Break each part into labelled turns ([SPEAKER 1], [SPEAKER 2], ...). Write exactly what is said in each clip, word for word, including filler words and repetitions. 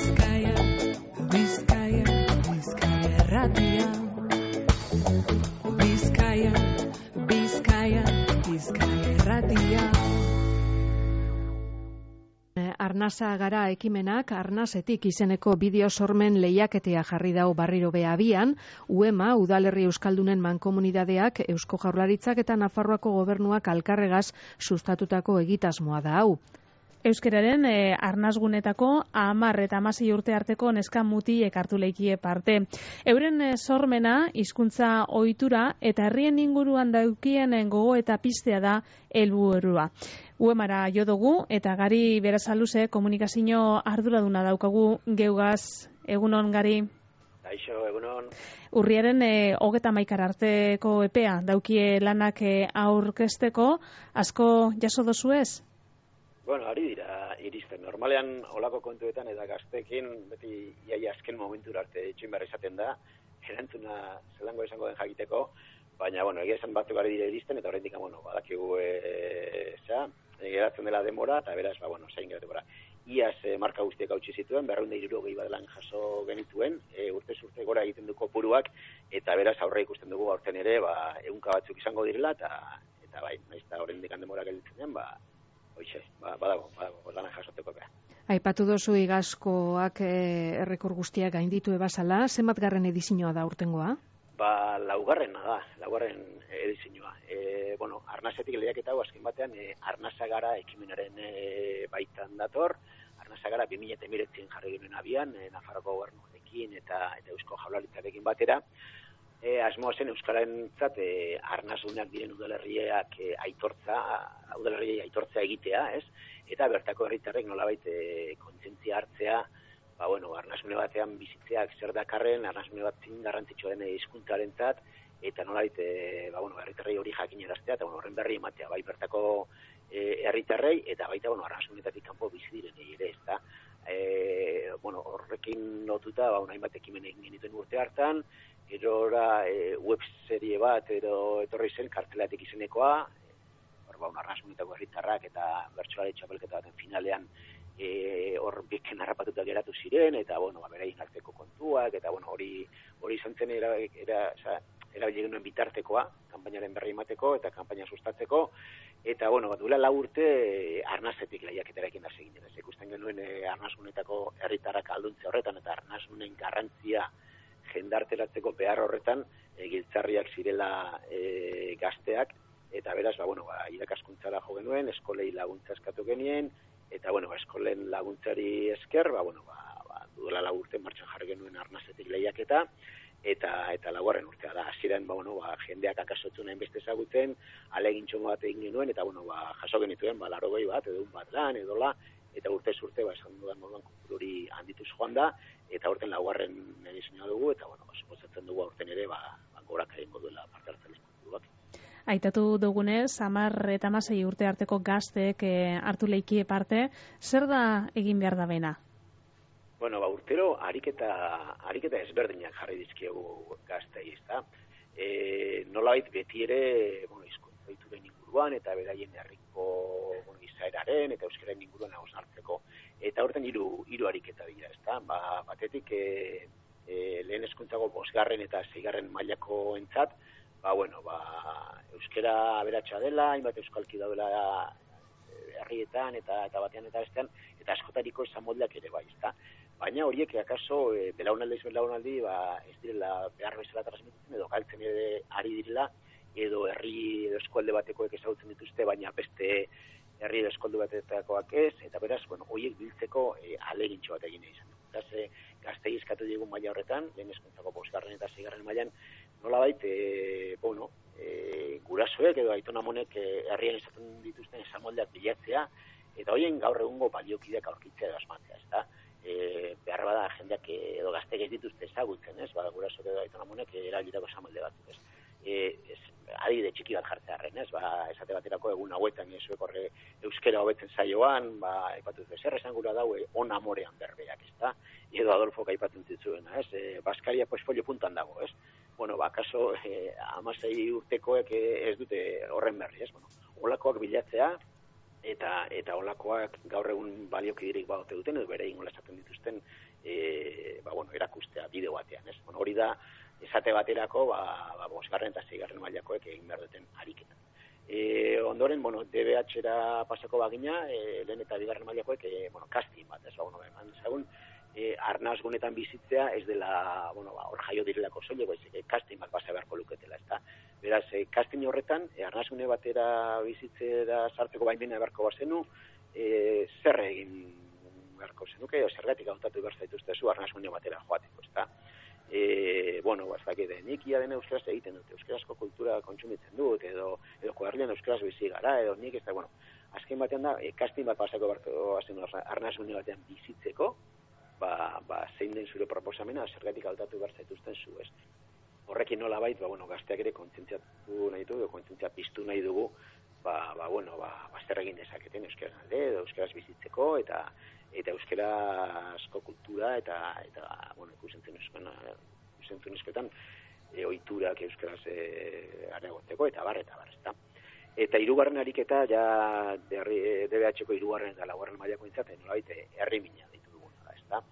[SPEAKER 1] Bizkaia, Bizkaia, Bizkaia erratia. Bizkaia, Bizkaia, Bizkaia erratia.
[SPEAKER 2] Arnasa gara ekimenak Arnasetik izeneko bideo sormen lehiaketea jarri dau barriro be abian, UEMA, Udalerri Euskaldunen Mankomunidadeak, Eusko Jaurlaritzak eta Nafarroako Gobernuak alkarregaz sustatutako egitasmoa da hau.
[SPEAKER 3] Euskararen eh, arnasgunetako hamar eta hamasei urte arteko neska mutiek hartu leikie parte. Euren eh, sormena, hizkuntza ohitura eta herrien inguruan daukien gogo eta pistea da helburua. Uemara jo dugu eta Gari Berasaluze komunikazio arduraduna daukagu geugaz. Egunon, Gari.
[SPEAKER 4] Kaixo, egunon.
[SPEAKER 3] Urriaren eh, hogeta hamaikara arteko epea daukie lanak eh, aurkezteko, asko jaso dozu ez?
[SPEAKER 4] Bueno, ari dira iristen. Normalean olako kontuetan eta gazteekin beti iaia azken momentura arte itxoin behar izaten da, erantzuna zelango izango den jakiteko, baina, bueno, egia esan batzuk ari dira iristen, eta horrein dika, bueno, badakigu e, za, e, geratzen dela demora, eta beraz, ba, bueno, zain geratu gara. Iaz e, marka guztiek hautsi zituen, berreunda hirurogei badelan jaso genituen, e, urtez urte gora egiten du kopuruak, eta beraz aurre ikusten dugu aurten ere, ba, ehunka batzuk izango direla, eta, eta bai, naiz eta horrein dikan demora gelditzen den, ba, Hoixe, ba, badago, badago, lana jasoteko bea.
[SPEAKER 2] Aipatu dozu igazkoak eh, errekor guztiak gainditu ebazala, zenbat garren edizioa da urtengoa?
[SPEAKER 4] Ba, laugarrena da, laugarren edizioa. E, bueno, Arnasetik lehiaketa hau azken batean, e, Arnasa gara ekimenaren e, baitan dator, Arnasa gara bi mila hemeretzian jarri genuen abian, e, Nafarroko Gobernuarekin eta, eta Eusko Jaurlaritzarekin batera. E, asmoa zen euskararentzat e, arnasunak diren udalerriak e, aitortza, udalerriei aitortza egitea, ez? Eta bertako herritarrek nolabait e, kontzientzia hartzea, ba bueno, arnasune batean bizitzeak zer dakarren, arnasune bat zin garrantzitsua den hizkuntzarentzat, eta nolabait e, ba bueno, herritarrei hori jakinaraztea eta bueno, horren berri ematea, bai bertako herritarrei e, eta baita bueno, arnasunetatik kanpo bizi direnei ere, ezta? E, bueno, horrekin lotuta, ba bueno, hainbat ekimen egin genituen urte hartan. Erora e, web serie bat edo etorri zen kartelatik izenekoa, hor ba, arnasunetako herritarrak eta bertsolari txapelketa baten finalean e, hor biken harrapatuta geratu ziren, eta bueno, ba, beraien arteko kontuak, eta bueno, hori hori izan zen era, era, erabili genuen bitartekoa, kanpainaren berri emateko eta kanpaina sustatzeko, eta bueno, duela lau urte e, Arnasetik lehiaketarekin da segin dira. Ikusten genuen e, arnasunetako herritarrak alduntzea horretan eta arnasunen garrantzia jendarteratzeko behar horretan e, giltzarriak zirela e, gazteak, eta beraz, ba, bueno, ba, irakaskuntzara jo genuen, eskolei laguntza eskatu genien, eta bueno, ba, eskolen laguntzari esker, ba, bueno, ba, ba, duela lau urte martxan jarri genuen Arnasetik lehiaketa, eta eta laugarren urtea da. Hasieran ba, bueno, ba, jendeak akasotzen nahin beste ezagutzen, alegintxon bat egin genuen, eta bueno, ba, jaso genituen, ba, larogei bat, edo un bat lan, edo la, eta urtez urte, ba, esan dudan moduan kopururi handituz joan da, eta aurten laugarren edizioa dugu, eta bueno, suposatzen dugu aurten ere, ba, ba gorak egingo duela parte hartzen kopuruak.
[SPEAKER 3] Aitatu dugunez, hamar eta hamasei urte arteko gazteek eh, hartu leikie parte, zer da egin behar da bena?
[SPEAKER 4] Bueno, ba, urtero ariketa, ariketa ezberdinak jarri dizkiegu gaztei, ezta? E, nolabait beti ere, bueno, hizkuntza ohituren inguruan eta beraien herriko bueno, izaeraren eta euskararen inguruan hausnartzeko. Eta horten hiru hiru ariketa dira, ezta? Ba, batetik e, e, lehen hezkuntzako bosgarren eta seigarren mailako entzat, ba bueno, ba euskara aberatsa dela, hainbat euskalki daudela herrietan eta eta batean eta bestean eta askotariko esamoldeak ere bai, ezta? Baina horiek akaso e, belaunaldi ez belaunaldi ba ez direla behar bezala transmititzen edo galtzen ere ari direla edo herri edo eskualde batekoek ezagutzen dituzte, baina beste herri edo eskualde batetakoak ez, eta beraz, bueno, horiek biltzeko e, ahalegintxo bat egin izan. Beraz, e, gaztei eskatu digun maila horretan, lehen hezkuntzako bosgarren eta seigarren mailan, nolabait, e, bueno, e, gurasoek edo aitonamonek e, herrian izaten dituzten esamoldeak bilatzea, eta horien gaur egungo baliokideak aurkitzea edo asmatzea, ezta? E, behar bada jendeak edo gazteek ez dituzte ezagutzen, ez? Ba, gurasoek edo aitonamonek erabilitako esamolde bat, ez? E, ez, adibide txiki bat jartzearren, ez? Ba, esate baterako egun hauetan ezuek horre euskera hobetzen zaioan, ba, aipatu dut, zer esan gura daue on amorean berbeak, ezta? Edo Adolfok aipatzen zitzuena, ez? E, Baskaria pues folio puntan dago, ez? Bueno, ba, kaso, e, hamasei urtekoek ez dute horren berri, ez? Bueno, olakoak bilatzea, eta eta holakoak gaur egun baliokiderik badote duten edo bere ingola esaten dituzten e, ba, bueno, erakustea bideo batean, ez? Bueno, hori da esate baterako ba, ba bosgarren eta seigarren mailakoek egin behar duten ariketa. E, ondoren, bueno, D B H-era pasako bagina, e, lehen eta bigarren mailakoek e, bueno, casting bat, ez? Ba, bueno, eman zagun, e, arnaz gunetan bizitzea ez dela, bueno, ba, hor jaio direlako soile, baizik, e, casting bat basa beharko luketela, ez da? Beraz, e, casting horretan, e, arnazgune batera bizitzera sartzeko baimena beharko bazenu, e, zer egin beharko zenuke, o zergatik hautatu behar zaituzte zu arnazgune batera joateko, ezta? E, bueno, ez dakit, nik ia den euskaraz egiten dut, euskarazko kultura kontsumitzen dut, edo, edo koherrian euskaraz bizi gara, edo nik ez da, bueno, azken batean da, e, casting bat pasako beharko bazenu arnazgune batean bizitzeko, ba, ba, zein den zure proposamena, zergatik hautatu behar zaituzten zu, ez? Horrekin nola bait, ba, bueno, gazteak ere kontzientziatu nahi dugu, kontzientzia piztu nahi dugu, ba, ba, bueno, ba, ba zer egin dezaketen euskaraz alde, edo euskaraz bizitzeko, eta eta euskarazko kultura, eta, eta bueno, ikusentzunezkoetan, e, ohiturak euskaraz e, areagotzeko, eta bar, eta bar, ezta. Eta hirugarren ariketa, ja, D B H-ko hirugarren eta laugarren mailako intzaten, nola baite, herri mina ditu duguna da, ezta.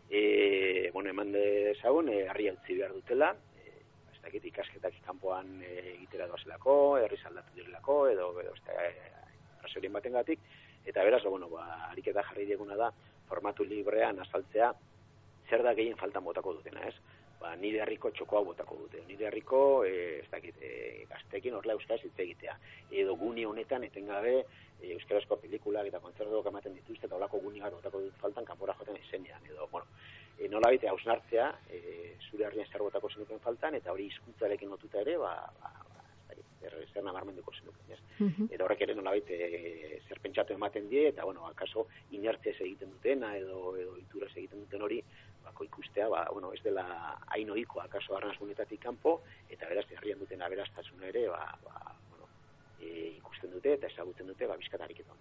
[SPEAKER 4] E, bueno, eman dezagun, e, herri utzi behar dutela, dakit ikasketak kanpoan e, egitera doazelako, herriz aldatu direlako, edo, edo rasorien batengatik, eta beraz, bueno, ba, ariketa jarri dieguna da, formatu librean azaltzea, zer da gehien faltan botako dutena, ez? Ba, nire herriko txokoa botako dute, nire herriko, e, ez dakit, e, gaztekin horrela euskaraz hitz egitea, edo gune honetan etengabe e, euskarazko pelikulak eta kontzertuak ematen dituzte, eta holako gune bat botako dut faltan kanpora joaten izenean, edo, bueno, E, nola baita hausnartzea, e, zure herrian zer botako zenuken faltan, eta hori hizkuntzarekin lotuta ere, ba, ba, ba zer, zer nabarmenduko zenuken, ez? Uh-huh. Eta horrek ere nola baita e, zer pentsatu ematen die, eta, bueno, akaso inertzez egiten dutena, edo, edo ituraz egiten duten hori, bako ikustea, ba, bueno, ez dela hain ohikoa akaso arnazgunetatik kanpo, eta beraz, herrian duten aberastasuna ere, ba, ba, bueno, e, ikusten dute, eta ezagutzen dute, ba, bizkatariketan.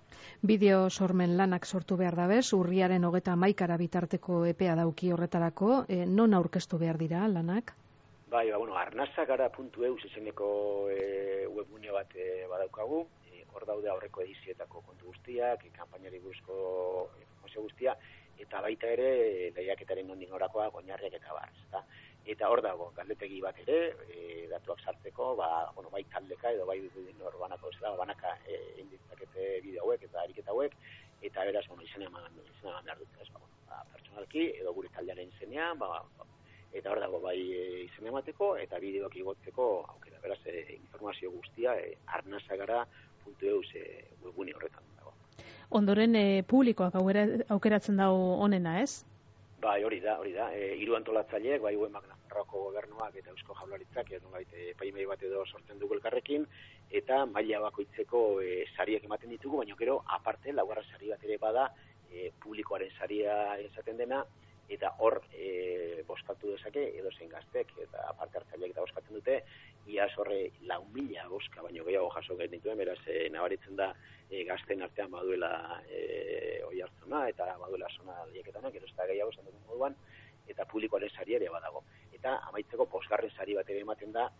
[SPEAKER 2] Bideo sormen lanak sortu behar dabez, urriaren hogeta hamaikara bitarteko epea dauki horretarako, e, non aurkeztu behar dira lanak?
[SPEAKER 4] Bai, ba, bueno, arnazagara puntu e u izeneko e, webgune bat e, badaukagu, e, hor daude aurreko edizietako kontu guztiak, e, kanpainari buruzko informazio guztia, eta baita ere lehiaketaren nondik norakoa, oinarriak eta bar, ezta? Eta hor dago, galdetegi bat ere, e, datuak sartzeko, ba, bueno, bai taldeka edo bai norbanako ez da, banaka egin e, ditzakete bideo hauek eta ariketa hauek, eta beraz, bueno, izena eman, izena eman behar dut, ez, ba, bueno, ba, pertsonalki, edo gure taldearen izenean, ba, ba, eta hor dago, bai e, izena emateko, eta bideoak igotzeko, aukera, beraz, e, informazio guztia, e, arnazagara puntu e u e, webgune horretan dago.
[SPEAKER 3] Ondoren, e, publikoak aukeratzen dago onena, ez?
[SPEAKER 4] Bai, hori da, hori da. E, hiru antolatzaileek, bai Uemak Nafarroako gobernuak eta Eusko Jaurlaritzak, edo nolabait epaimahai bat edo sortzen dugu elkarrekin, eta maila bakoitzeko e, sariak ematen ditugu, baina gero aparte laugarren sari bat ere bada e, publikoaren saria esaten dena, eta hor e, boskatu dezake edo zein gaztek, eta aparte hartzaileek eta boskatzen dute, iaz horre lau mila boska, baino gehiago jaso genituen, beraz e, nabaritzen da e, gazten artean baduela e, oi hartzuna, eta baduela zona lieketanak, gero ez da gehiago esan dugun moduan, eta publikoaren sari ere badago. Eta amaitzeko bosgarren sari bat ere ematen da,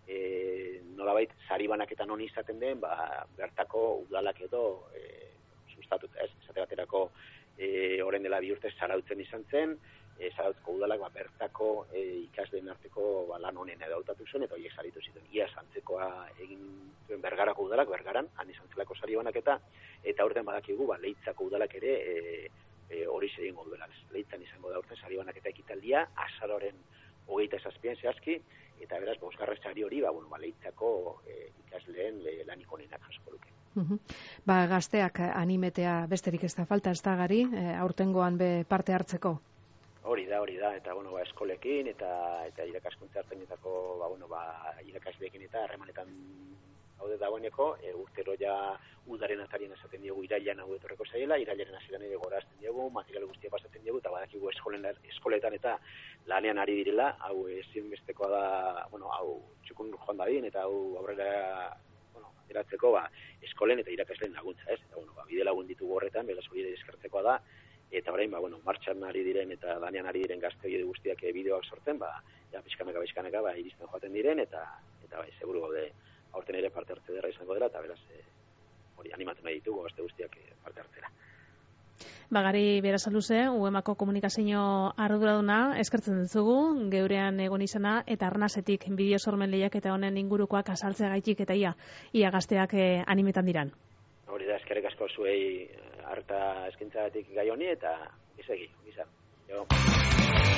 [SPEAKER 4] e, nolabait sari banaketan honi izaten den, ba, bertako udalak edo e, sustatuta, ez, esate baterako e, orain dela bi urte zarautzen izan zen, e, zarautzko udalak ba, bertako e, ikasleen arteko ba, lan honen edo hautatu zuen, eta horiek saritu zituen. Ia antzekoa egin zuen Bergarako udalak, Bergaran, han izan zelako sari banaketa, eta urten badakigu, ba, Leitzako udalak ere e, e, hori egingo duela. Leitzan izango da urten sari banaketa ekitaldia, azaroren hogeita zazpian zehazki, eta beraz, bosgarren sari hori, ba, bueno, ba, Leitzako e, ikasleen le, lanik honenak jasko luke.
[SPEAKER 2] Uhum. Ba, gazteak animetea besterik ez da falta, ez da gari, e, aurtengoan be parte hartzeko?
[SPEAKER 4] Hori da, hori da, eta bueno, ba, eskolekin eta eta irakaskuntza hartzenetako, ba, bueno, ba, irakasleekin eta harremanetan haude dagoeneko, e, urtero ja udaren atarien esaten diogu irailan hau etorreko zaiela, irailaren hasieran ere gorazten diogu, material guztia pasatzen diogu, eta badakigu eskolen, eskoletan eta lanean ari direla, hau ezin bestekoa da, bueno, hau txukun joan dadin, eta hau aurrera eratzeko ba, eskolen eta irakasleen laguntza, ez? Eta, bueno, ba, bide lagun ditugu horretan, beraz hori ere eskertzekoa da, eta orain, ba, bueno, martxan ari diren eta lanean ari diren gazte bide guztiak bideoak sortzen, ba, ja, pixkanaka, pixkanaka, ba, iristen joaten diren, eta, eta bai, seguru gaude, aurten ere parte hartze derra izango dela, eta beraz, e, hori animatu nahi ditugu gazte guztiak parte hartzera.
[SPEAKER 3] Bagari Berasaluze, U E M-ako komunikazio arduraduna, eskertzen ditugu, geurean egon izana, eta Arnasetik bideo sormen lehiaketa honen ingurukoak azaltzeagaitik eta ia, ia gazteak eh, animetan diran.
[SPEAKER 4] Hori da, eskerrik asko zuei harta eskintzagatik gai honi, eta izegi, izan. Jo.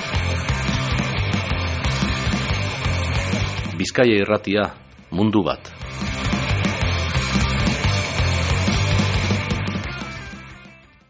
[SPEAKER 5] Bizkaia Irratia, mundu bat.